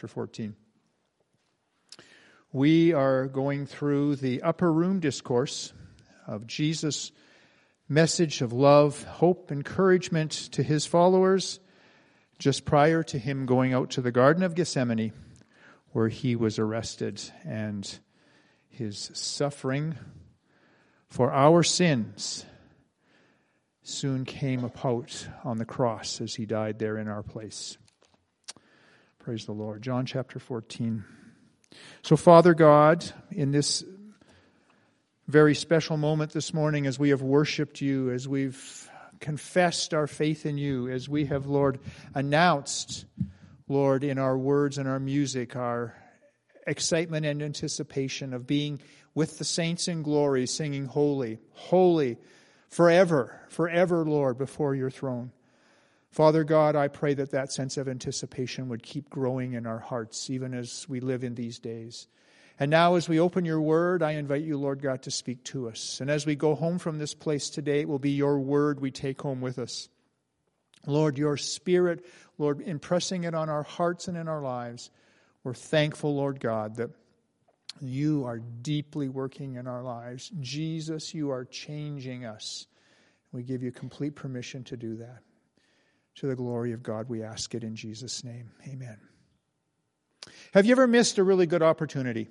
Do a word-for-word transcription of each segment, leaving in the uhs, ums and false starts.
chapter fourteen. We are going through the upper room discourse of Jesus' message of love, hope, encouragement to his followers just prior to him going out to the Garden of Gethsemane, where he was arrested, and his suffering for our sins soon came about on the cross as he died there in our place. Praise the Lord. John chapter fourteen. So, Father God, in this very special moment this morning, as we have worshiped you, as we've confessed our faith in you, as we have, Lord, announced, Lord, in our words and our music, our excitement and anticipation of being with the saints in glory, singing holy, holy, forever, forever, Lord, before your throne. Father God, I pray that that sense of anticipation would keep growing in our hearts, even as we live in these days. And now as we open your word, I invite you, Lord God, to speak to us. And as we go home from this place today, it will be your word we take home with us. Lord, your Spirit, Lord, impressing it on our hearts and in our lives. We're thankful, Lord God, that you are deeply working in our lives. Jesus, you are changing us. We give you complete permission to do that. To the glory of God, we ask it in Jesus' name. Amen. Have you ever missed a really good opportunity?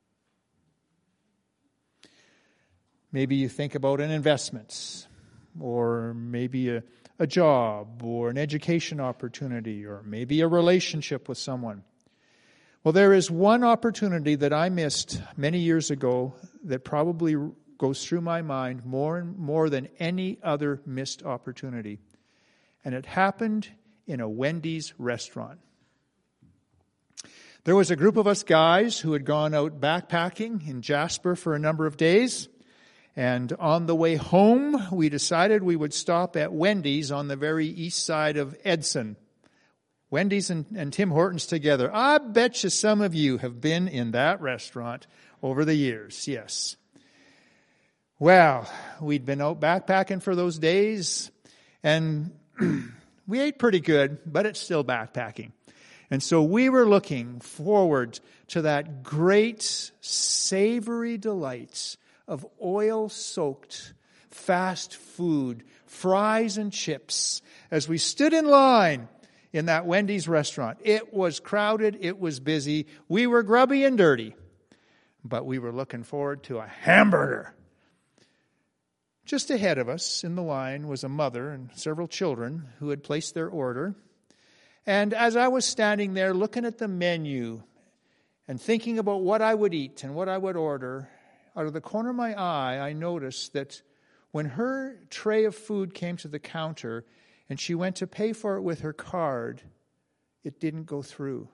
Maybe you think about an investment, or maybe a, a job, or an education opportunity, or maybe a relationship with someone. Well, there is one opportunity that I missed many years ago that probably goes through my mind more and more than any other missed opportunity. And it happened in a Wendy's restaurant. There was a group of us guys who had gone out backpacking in Jasper for a number of days. And on the way home, we decided we would stop at Wendy's on the very east side of Edson. Wendy's and, and Tim Hortons together. I bet you some of you have been in that restaurant over the years. Yes. Well, we'd been out backpacking for those days, and we ate pretty good, but it's still backpacking. And so we were looking forward to that great savory delights of oil-soaked fast food, fries and chips, as we stood in line in that Wendy's restaurant. It was crowded, it was busy, we were grubby and dirty, but we were looking forward to a hamburger. Just ahead of us in the line was a mother and several children who had placed their order. And as I was standing there looking at the menu and thinking about what I would eat and what I would order, out of the corner of my eye, I noticed that when her tray of food came to the counter and she went to pay for it with her card, it didn't go through.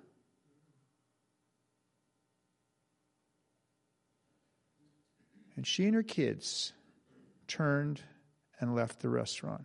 And she and her kids turned and left the restaurant.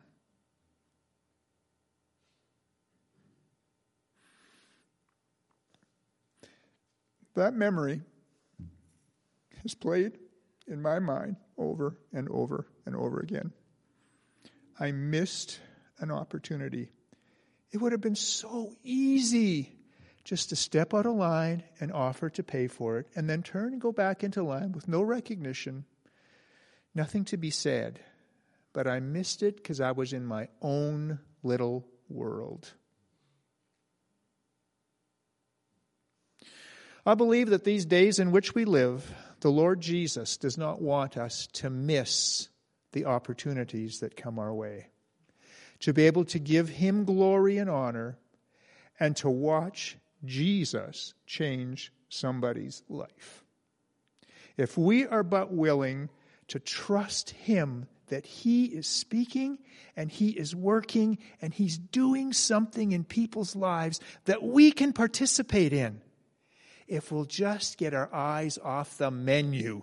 That memory has played in my mind over and over and over again. I missed an opportunity. It would have been so easy just to step out of line and offer to pay for it, and then turn and go back into line with no recognition, nothing to be said. But I missed it because I was in my own little world. I believe that these days in which we live, the Lord Jesus does not want us to miss the opportunities that come our way. To be able to give Him glory and honor, and to watch Jesus change somebody's life. If we are but willing to trust Him that He is speaking and He is working and He's doing something in people's lives that we can participate in, if we'll just get our eyes off the menu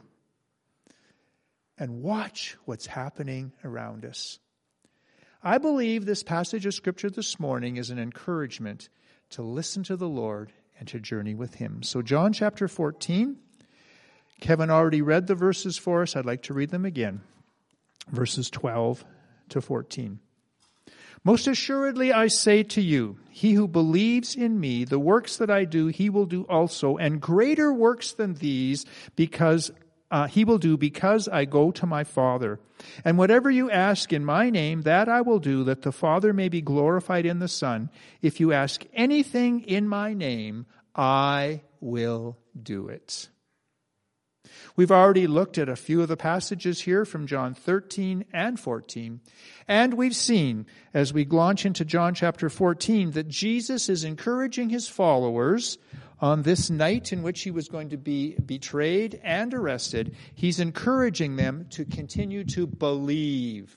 and watch what's happening around us. I believe this passage of Scripture this morning is an encouragement to listen to the Lord and to journey with Him. So John chapter fourteen, Kevin already read the verses for us. I'd like to read them again. Verses twelve to fourteen. Most assuredly I say to you, he who believes in me, the works that I do, he will do also, and greater works than these, because uh, he will do because I go to my Father. And whatever you ask in my name, that I will do, that the Father may be glorified in the Son. If you ask anything in my name, I will do it. We've already looked at a few of the passages here from John thirteen and fourteen. And we've seen, as we launch into John chapter fourteen, that Jesus is encouraging his followers on this night in which he was going to be betrayed and arrested. He's encouraging them to continue to believe.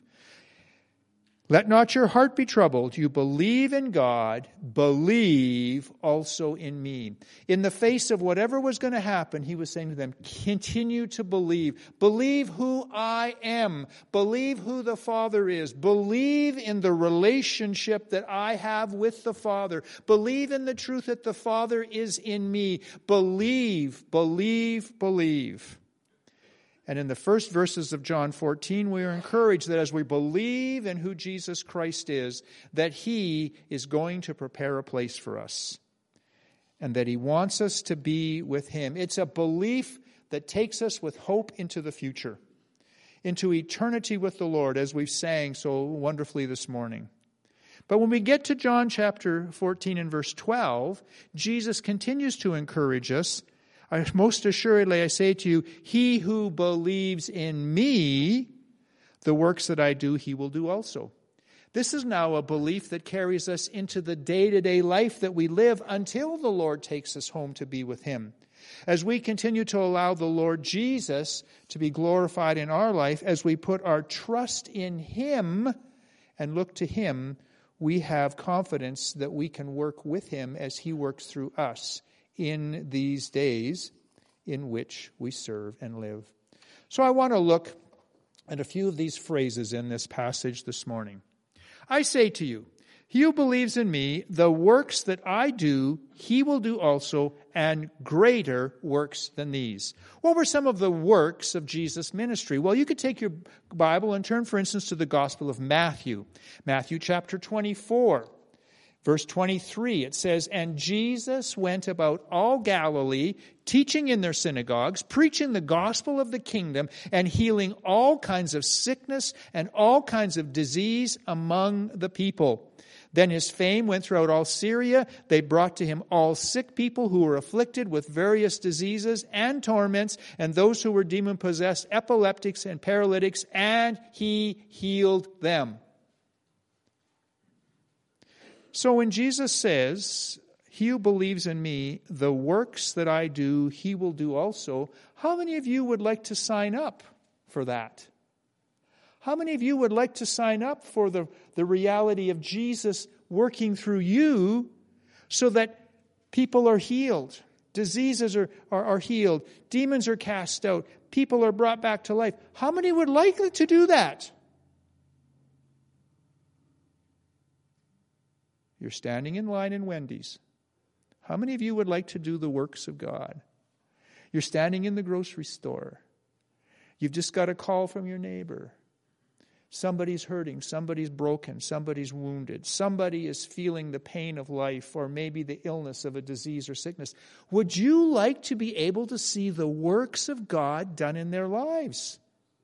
Let not your heart be troubled. You believe in God, believe also in me. In the face of whatever was going to happen, he was saying to them, continue to believe. Believe who I am. Believe who the Father is. Believe in the relationship that I have with the Father. Believe in the truth that the Father is in me. Believe, believe, believe. And in the first verses of John fourteen, we are encouraged that as we believe in who Jesus Christ is, that he is going to prepare a place for us, and that he wants us to be with him. It's a belief that takes us with hope into the future, into eternity with the Lord, as we've sang so wonderfully this morning. But when we get to John chapter fourteen and verse twelve, Jesus continues to encourage us. Most assuredly, I say to you, he who believes in me, the works that I do, he will do also. This is now a belief that carries us into the day-to-day life that we live until the Lord takes us home to be with him. As we continue to allow the Lord Jesus to be glorified in our life, as we put our trust in him and look to him, we have confidence that we can work with him as he works through us in these days in which we serve and live. So I want to look at a few of these phrases in this passage this morning. I say to you, he who believes in me, the works that I do, he will do also, and greater works than these. What were some of the works of Jesus' ministry? Well, you could take your Bible and turn, for instance, to the Gospel of Matthew. Matthew chapter twenty-four. Verse twenty-three, it says, and Jesus went about all Galilee, teaching in their synagogues, preaching the gospel of the kingdom, and healing all kinds of sickness and all kinds of disease among the people. Then his fame went throughout all Syria. They brought to him all sick people who were afflicted with various diseases and torments, and those who were demon-possessed, epileptics and paralytics, and he healed them. So when Jesus says, he who believes in me, the works that I do, he will do also, how many of you would like to sign up for that? How many of you would like to sign up for the, the reality of Jesus working through you so that people are healed, diseases are, are, are healed, demons are cast out, people are brought back to life? How many would like to do that? You're standing in line in Wendy's. How many of you would like to do the works of God? You're standing in the grocery store. You've just got a call from your neighbor. Somebody's hurting, somebody's broken, somebody's wounded, somebody is feeling the pain of life or maybe the illness of a disease or sickness. Would you like to be able to see the works of God done in their lives?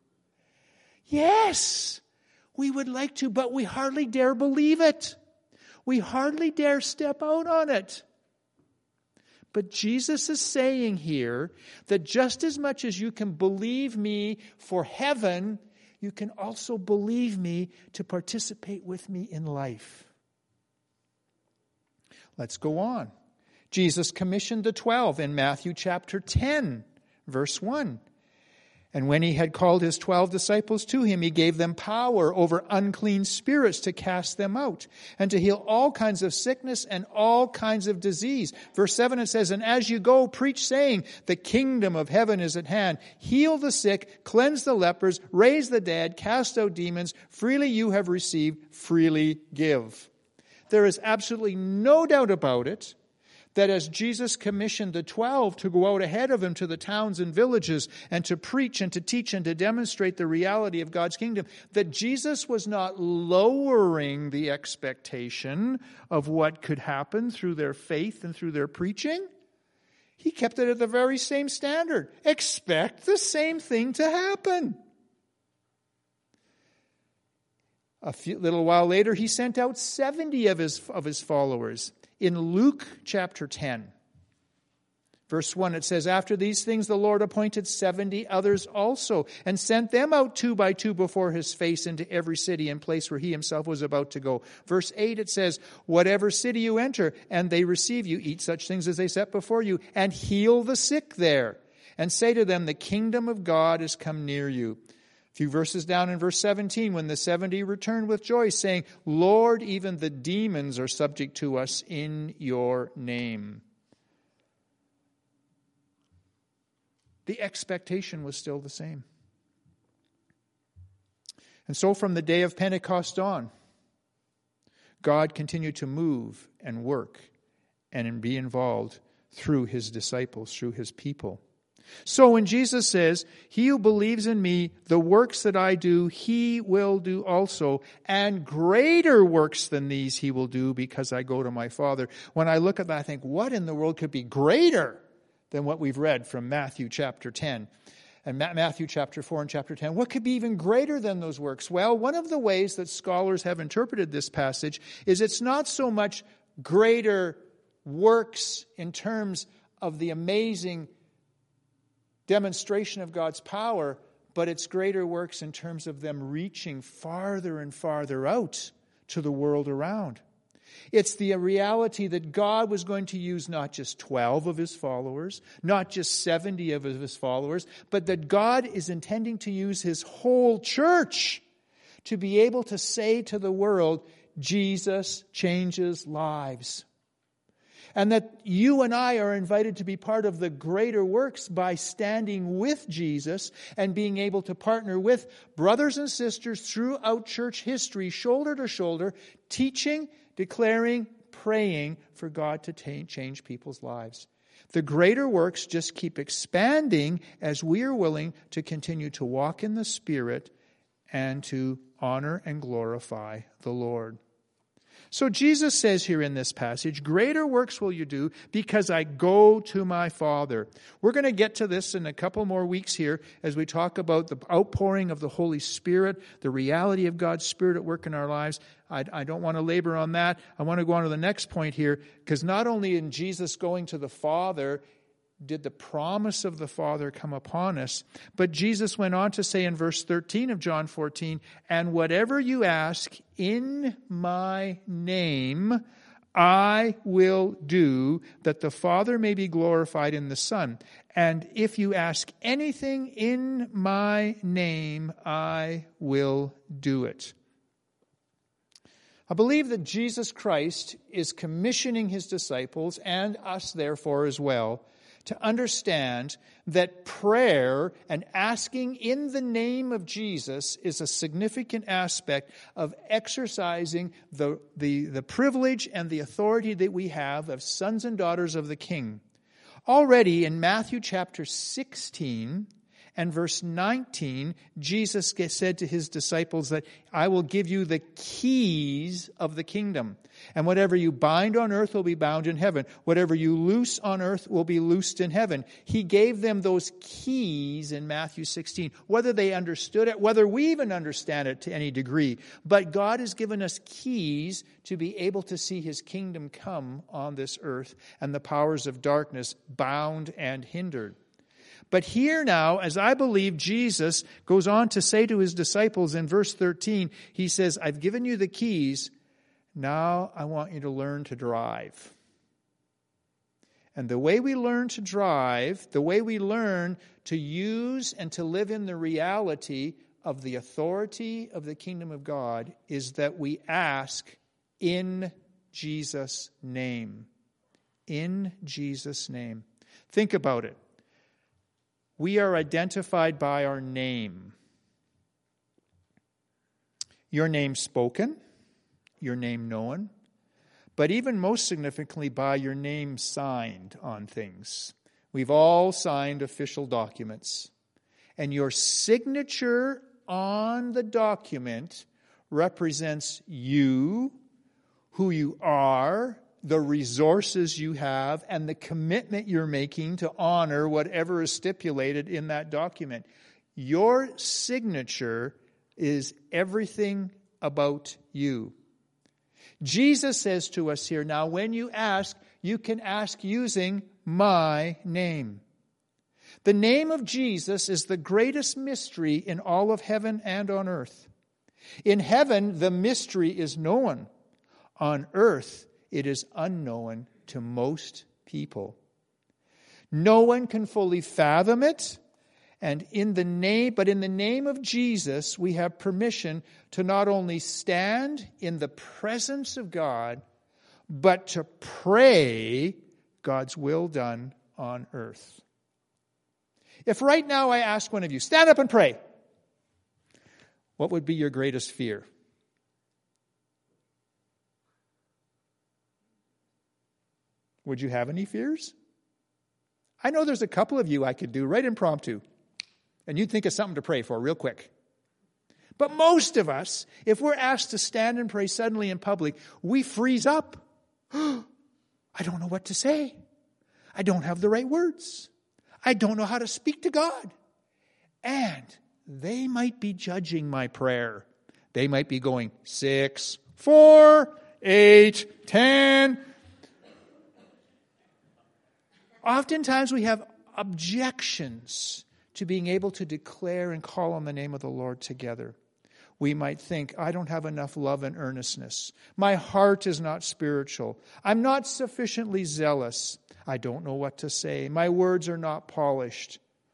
Yes, we would like to, but we hardly dare believe it. We hardly dare step out on it. But Jesus is saying here that just as much as you can believe me for heaven, you can also believe me to participate with me in life. Let's go on. Jesus commissioned the twelve in Matthew chapter ten, verse one. And when he had called his twelve disciples to him, he gave them power over unclean spirits to cast them out and to heal all kinds of sickness and all kinds of disease. Verse seven, it says, and as you go, preach saying, the kingdom of heaven is at hand. Heal the sick, cleanse the lepers, raise the dead, cast out demons. Freely you have received, freely give. There is absolutely no doubt about it That as Jesus commissioned the twelve to go out ahead of him to the towns and villages and to preach and to teach and to demonstrate the reality of God's kingdom, that Jesus was not lowering the expectation of what could happen through their faith and through their preaching. He kept it at the very same standard. Expect the same thing to happen. A few, little while later, he sent out seventy of his, of his followers. In Luke chapter ten, verse one, it says, "After these things the Lord appointed seventy others also, and sent them out two by two before his face into every city and place where he himself was about to go." Verse eight, it says, "Whatever city you enter, and they receive you, eat such things as they set before you, and heal the sick there, and say to them, the kingdom of God is come near you." A few verses down in verse seventeen, when the seventy returned with joy, saying, "Lord, even the demons are subject to us in your name." The expectation was still the same. And so from the day of Pentecost on, God continued to move and work and be involved through his disciples, through his people. So when Jesus says, "He who believes in me, the works that I do, he will do also, and greater works than these he will do because I go to my Father." When I look at that, I think, what in the world could be greater than what we've read from Matthew chapter ten? And Matthew chapter four and chapter ten. What could be even greater than those works? Well, one of the ways that scholars have interpreted this passage is it's not so much greater works in terms of the amazing demonstration of God's power, but it's greater works in terms of them reaching farther and farther out to the world around. It's the reality that God was going to use not just twelve of his followers, not just seventy of his followers, but that God is intending to use his whole church to be able to say to the world, Jesus changes lives. And that you and I are invited to be part of the greater works by standing with Jesus and being able to partner with brothers and sisters throughout church history, shoulder to shoulder, teaching, declaring, praying for God to t- change people's lives. The greater works just keep expanding as we are willing to continue to walk in the Spirit and to honor and glorify the Lord. So Jesus says here in this passage, "Greater works will you do because I go to my Father." We're going to get to this in a couple more weeks here as we talk about the outpouring of the Holy Spirit, the reality of God's Spirit at work in our lives. I, I don't want to labor on that. I want to go on to the next point here, because not only in Jesus going to the Father did the promise of the Father come upon us, but Jesus went on to say in verse thirteen of John fourteen, "And whatever you ask in my name, I will do, that the Father may be glorified in the Son. And if you ask anything in my name, I will do it." I believe that Jesus Christ is commissioning his disciples, and us therefore as well, to understand that prayer and asking in the name of Jesus is a significant aspect of exercising the, the, the privilege and the authority that we have of sons and daughters of the King. Already in Matthew chapter sixteen and verse nineteen, Jesus said to his disciples that I will give you the keys of the kingdom. And whatever you bind on earth will be bound in heaven. Whatever you loose on earth will be loosed in heaven. He gave them those keys in Matthew sixteen. Whether they understood it, whether we even understand it to any degree. But God has given us keys to be able to see his kingdom come on this earth and the powers of darkness bound and hindered. But here now, as I believe Jesus goes on to say to his disciples in verse thirteen, he says, I've given you the keys. Now I want you to learn to drive. And the way we learn to drive, the way we learn to use and to live in the reality of the authority of the kingdom of God, is that we ask in Jesus' name. In Jesus' name. Think about it. We are identified by our name. Your name spoken, your name known, but even most significantly by your name signed on things. We've all signed official documents. And your signature on the document represents you, who you are, the resources you have, and the commitment you're making to honor whatever is stipulated in that document. Your signature is everything about you. Jesus says to us here, now when you ask, you can ask using my name. The name of Jesus is the greatest mystery in all of heaven and on earth. In heaven, the mystery is known. On earth, it is unknown to most people. No one can fully fathom it. And in the name, but in the name of Jesus, we have permission to not only stand in the presence of God, but to pray God's will done on earth. If right now I ask one of you, stand up and pray, what would be your greatest fear? Would you have any fears? I know there's a couple of you I could do right impromptu. And you'd think of something to pray for real quick. But most of us, if we're asked to stand and pray suddenly in public, we freeze up. I don't know what to say. I don't have the right words. I don't know how to speak to God. And they might be judging my prayer. They might be going, six, four, eight, ten. Oftentimes we have objections to being able to declare and call on the name of the Lord together. We might think, I don't have enough love and earnestness. My heart is not spiritual. I'm not sufficiently zealous. I don't know what to say. My words are not polished.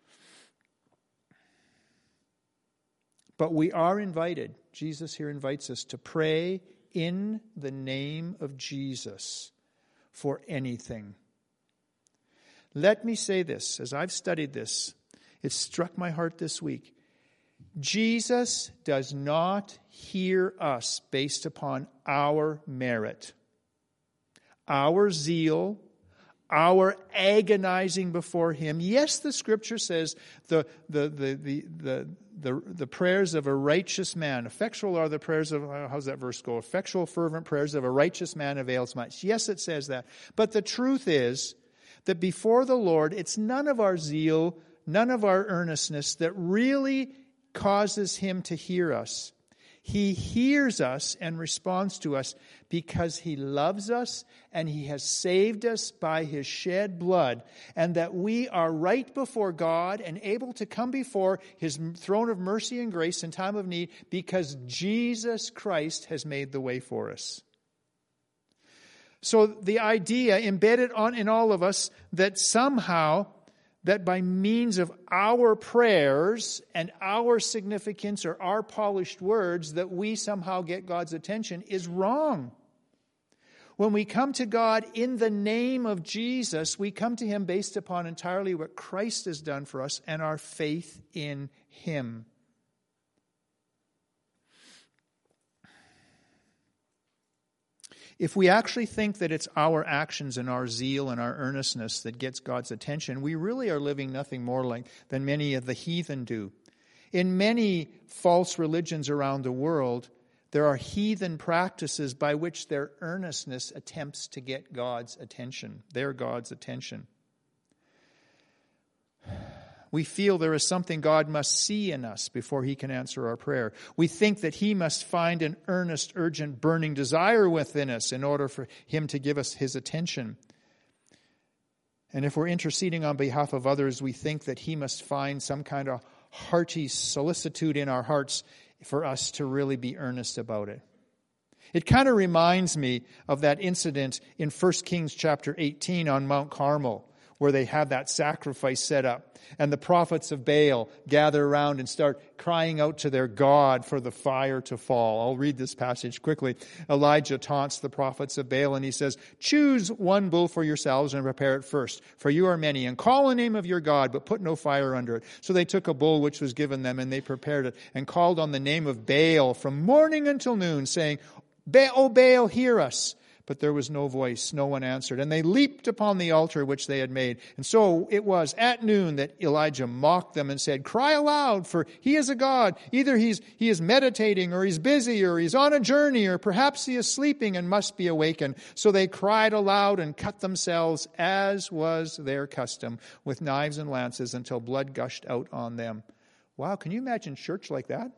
But we are invited. Jesus here invites us to pray in the name of Jesus for anything. Let me say this, as I've studied this, it struck my heart this week. Jesus does not hear us based upon our merit, our zeal, our agonizing before Him. Yes, the Scripture says the the the the the the, the prayers of a righteous man, effectual are the prayers of, how's that verse go? Effectual, fervent prayers of a righteous man avails much. Yes, it says that. But the truth is that before the Lord, it's none of our zeal, none of our earnestness that really causes Him to hear us. He hears us and responds to us because He loves us and He has saved us by His shed blood, and that we are right before God and able to come before His throne of mercy and grace in time of need because Jesus Christ has made the way for us. So the idea embedded on in all of us that somehow that by means of our prayers and our significance or our polished words that we somehow get God's attention is wrong. When we come to God in the name of Jesus, we come to Him based upon entirely what Christ has done for us and our faith in Him. If we actually think that it's our actions and our zeal and our earnestness that gets God's attention, we really are living nothing more like than many of the heathen do. In many false religions around the world, there are heathen practices by which their earnestness attempts to get God's attention, their God's attention. We feel there is something God must see in us before He can answer our prayer. We think that He must find an earnest, urgent, burning desire within us in order for Him to give us His attention. And if we're interceding on behalf of others, we think that He must find some kind of hearty solicitude in our hearts for us to really be earnest about it. It kind of reminds me of that incident in First Kings chapter eighteen on Mount Carmel, where they have that sacrifice set up. And the prophets of Baal gather around and start crying out to their God for the fire to fall. I'll read this passage quickly. Elijah taunts the prophets of Baal and he says, "Choose one bull for yourselves and prepare it first, for you are many, and call the name of your God, but put no fire under it." So they took a bull which was given them and they prepared it and called on the name of Baal from morning until noon, saying, "O Baal, hear us." But there was no voice, no one answered. And they leaped upon the altar which they had made. And so it was at noon that Elijah mocked them and said, "Cry aloud, for he is a god. Either he's he is meditating, or he's busy, or he's on a journey, or perhaps he is sleeping and must be awakened." So they cried aloud and cut themselves, as was their custom, with knives and lances, until blood gushed out on them. Wow, can you imagine church like that?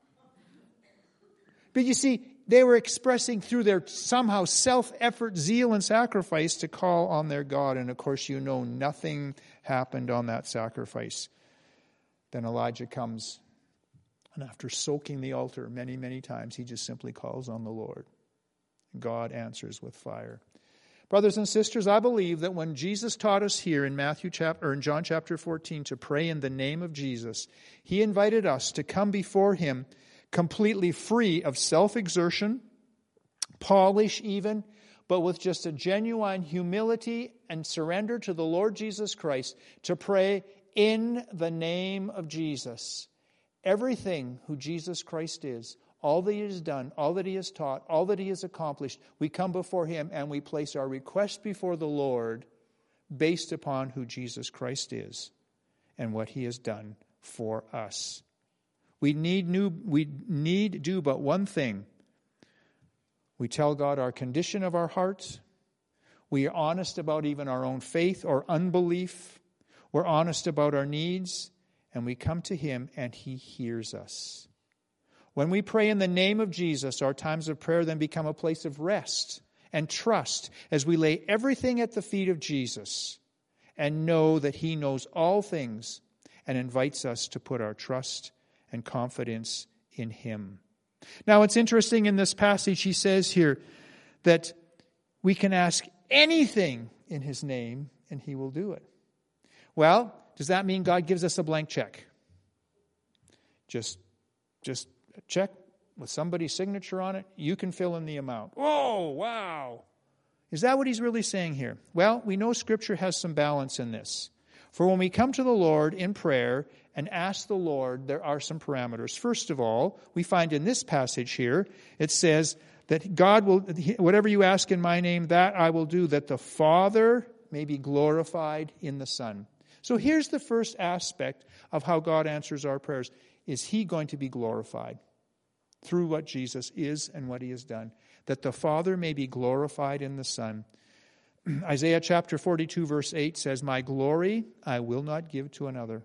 But you see, they were expressing through their somehow self-effort, zeal, and sacrifice to call on their God. And of course, you know, nothing happened on that sacrifice. Then Elijah comes, and after soaking the altar many, many times, he just simply calls on the Lord. God answers with fire. Brothers and sisters, I believe that when Jesus taught us here in Matthew chapter or in John chapter fourteen to pray in the name of Jesus, he invited us to come before him completely free of self-exertion, polish even, but with just a genuine humility and surrender to the Lord Jesus Christ, to pray in the name of Jesus. Everything who Jesus Christ is, all that he has done, all that he has taught, all that he has accomplished, we come before him and we place our request before the Lord based upon who Jesus Christ is and what he has done for us. We need new, we need do but one thing. We tell God our condition of our hearts. We are honest about even our own faith or unbelief. We're honest about our needs, and we come to him and he hears us. When we pray in the name of Jesus, our times of prayer then become a place of rest and trust as we lay everything at the feet of Jesus and know that he knows all things and invites us to put our trust and confidence in him. Now, it's interesting in this passage, he says here that we can ask anything in his name and he will do it. Well, does that mean God gives us a blank check? Just, just a check with somebody's signature on it, you can fill in the amount. Oh, wow. Is that what he's really saying here? Well, we know Scripture has some balance in this. For when we come to the Lord in prayer and ask the Lord, there are some parameters. First of all, we find in this passage here, it says that God will, whatever you ask in my name, that I will do, that the Father may be glorified in the Son. So here's the first aspect of how God answers our prayers. Is he going to be glorified through what Jesus is and what he has done? That the Father may be glorified in the Son. Isaiah chapter forty-two verse eight says, "My glory I will not give to another."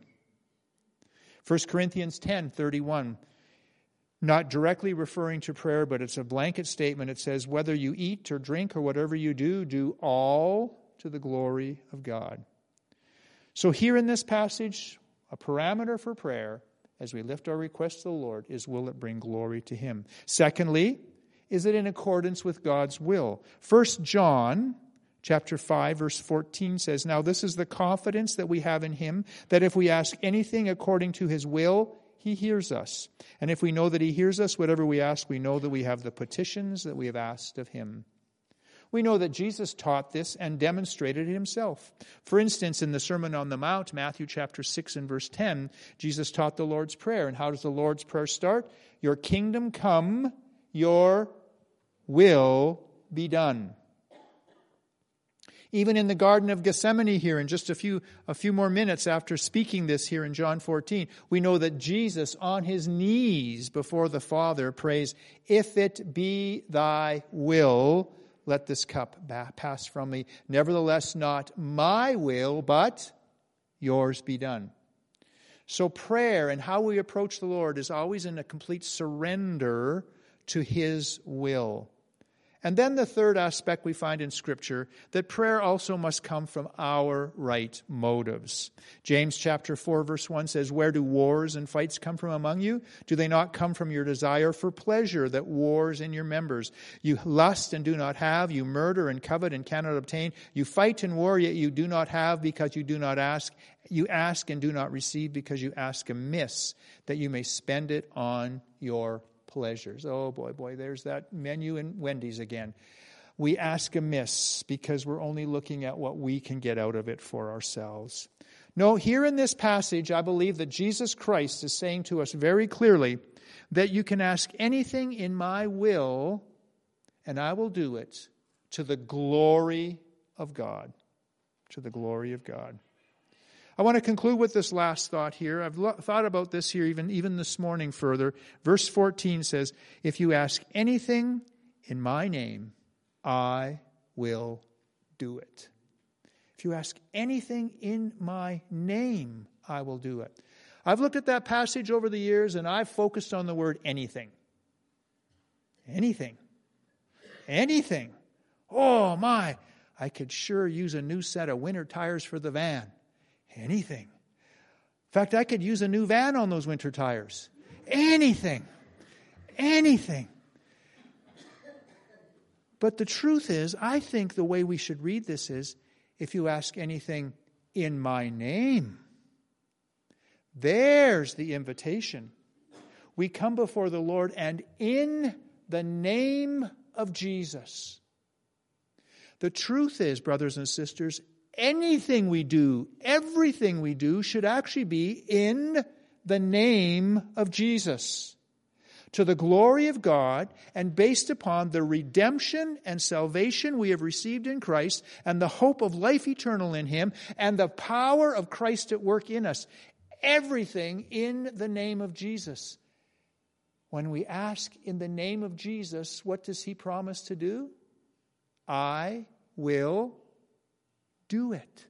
First Corinthians ten thirty-one, not directly referring to prayer, but it's a blanket statement. It says, "Whether you eat or drink or whatever you do, do all to the glory of God." So here in this passage, a parameter for prayer as we lift our request to the Lord is, will it bring glory to him? Secondly, is it in accordance with God's will? First John chapter five, verse fourteen says, "Now this is the confidence that we have in him, that if we ask anything according to his will, he hears us. And if we know that he hears us, whatever we ask, we know that we have the petitions that we have asked of him." We know that Jesus taught this and demonstrated it himself. For instance, in the Sermon on the Mount, Matthew chapter six and verse ten, Jesus taught the Lord's Prayer. And how does the Lord's Prayer start? "Your kingdom come, your will be done." Even in the Garden of Gethsemane here, in just a few, a few more minutes after speaking this here in John fourteen, we know that Jesus, on his knees before the Father, prays, "If it be thy will, let this cup pass from me. Nevertheless, not my will, but yours be done." So prayer and how we approach the Lord is always in a complete surrender to his will. And then the third aspect we find in Scripture, that prayer also must come from our right motives. James chapter four verse one says, "Where do wars and fights come from among you? Do they not come from your desire for pleasure that wars in your members? You lust and do not have, you murder and covet and cannot obtain. You fight and war, yet you do not have because you do not ask. You ask and do not receive because you ask amiss, that you may spend it on your pleasures." Oh boy, boy, there's that menu in Wendy's again. We ask amiss because we're only looking at what we can get out of it for ourselves. No, here in this passage, I believe that Jesus Christ is saying to us very clearly that you can ask anything in my will, and I will do it to the glory of God. To the glory of God. I want to conclude with this last thought here. I've lo- thought about this here even, even this morning further. Verse fourteen says, if you ask anything in my name, I will do it. If you ask anything in my name, I will do it. I've looked at that passage over the years and I've focused on the word anything. Anything. Anything. Oh my, I could sure use a new set of winter tires for the van. Anything. In fact, I could use a new van on those winter tires. Anything. Anything. But the truth is, I think the way we should read this is, if you ask anything in my name, there's the invitation. We come before the Lord and in the name of Jesus. The truth is, brothers and sisters, anything we do, everything we do should actually be in the name of Jesus, to the glory of God and based upon the redemption and salvation we have received in Christ and the hope of life eternal in Him and the power of Christ at work in us. Everything in the name of Jesus. When we ask in the name of Jesus, what does He promise to do? I will do it.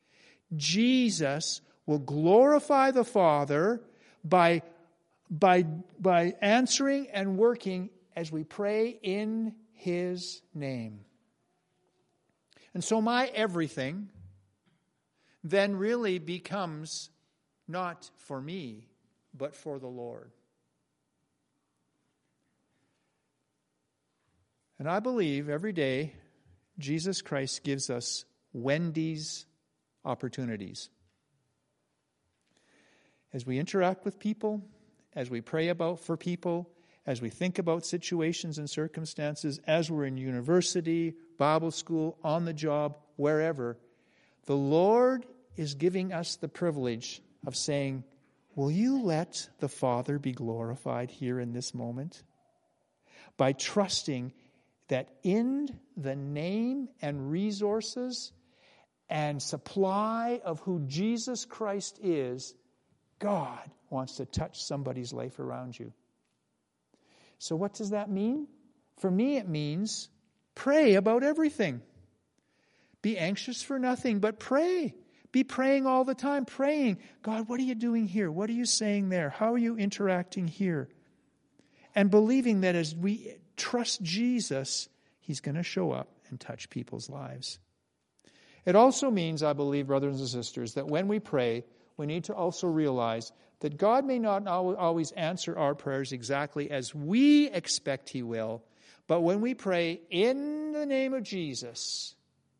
Jesus will glorify the Father by, by, by answering and working as we pray in His name. And so my everything then really becomes not for me, but for the Lord. And I believe every day Jesus Christ gives us Wendy's opportunities. As we interact with people, as we pray about for people, as we think about situations and circumstances, as we're in university, Bible school, on the job, wherever, the Lord is giving us the privilege of saying, will you let the Father be glorified here in this moment? By trusting that in the name and resources and supply of who Jesus Christ is, God wants to touch somebody's life around you. So what does that mean? For me, it means pray about everything. Be anxious for nothing, but pray. Be praying all the time, praying. God, what are you doing here? What are you saying there? How are you interacting here? And believing that as we trust Jesus, He's going to show up and touch people's lives. It also means, I believe, brothers and sisters, that when we pray, we need to also realize that God may not always answer our prayers exactly as we expect He will, but when we pray in the name of Jesus,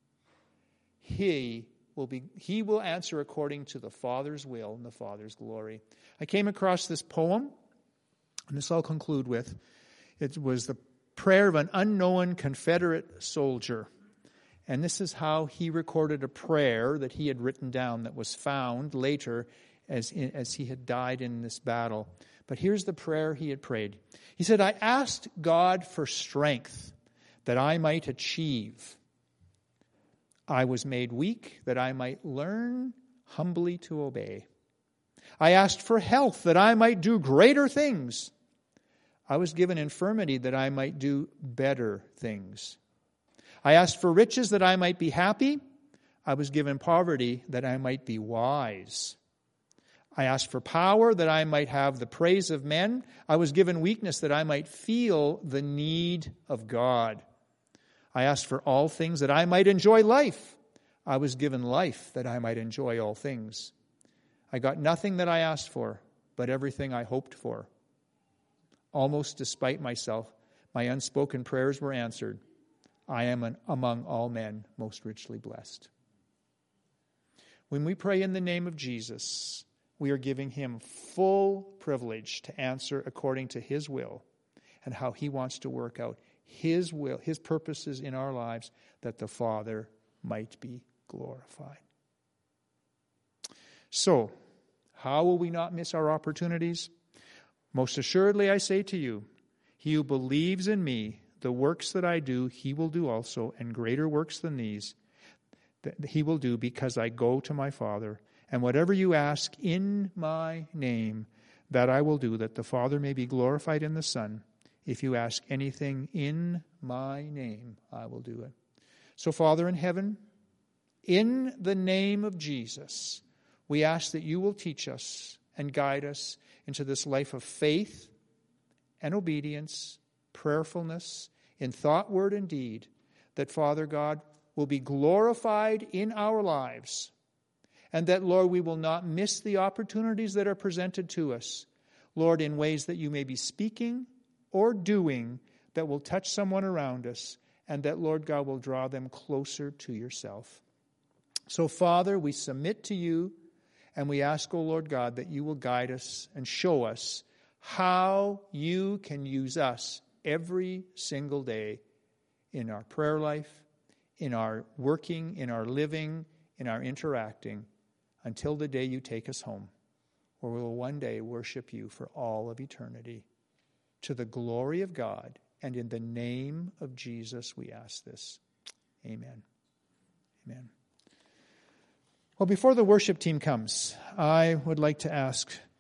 He will be, He will answer according to the Father's will and the Father's glory. I came across this poem, and this I'll conclude with. It was the prayer of an unknown Confederate soldier. And this is how he recorded a prayer that he had written down that was found later as, as he had died in this battle. But here's the prayer he had prayed. He said, I asked God for strength that I might achieve. I was made weak that I might learn humbly to obey. I asked for health that I might do greater things. I was given infirmity that I might do better things. I asked for riches that I might be happy. I was given poverty that I might be wise. I asked for power that I might have the praise of men. I was given weakness that I might feel the need of God. I asked for all things that I might enjoy life. I was given life that I might enjoy all things. I got nothing that I asked for, but everything I hoped for. Almost despite myself, my unspoken prayers were answered. I am an, among all men most richly blessed. When we pray in the name of Jesus, we are giving Him full privilege to answer according to His will and how He wants to work out His will, His purposes in our lives, that the Father might be glorified. So, how will we not miss our opportunities? Most assuredly, I say to you, he who believes in me, the works that I do, he will do also, and greater works than these that he will do, because I go to my Father. And whatever you ask in my name, that I will do, that the Father may be glorified in the Son. If you ask anything in my name, I will do it. So, Father in heaven, in the name of Jesus, we ask that you will teach us and guide us into this life of faith and obedience, prayerfulness, in thought, word, and deed, that, Father God, will be glorified in our lives, and that, Lord, we will not miss the opportunities that are presented to us, Lord, in ways that you may be speaking or doing that will touch someone around us, and that, Lord God, will draw them closer to yourself. So, Father, we submit to you, and we ask, O Lord God, that you will guide us and show us how you can use us every single day in our prayer life, in our working, in our living, in our interacting, until the day you take us home, where we will one day worship you for all of eternity. To the glory of God, and in the name of Jesus we ask this. Amen. Amen. Well, before the worship team comes, I would like to ask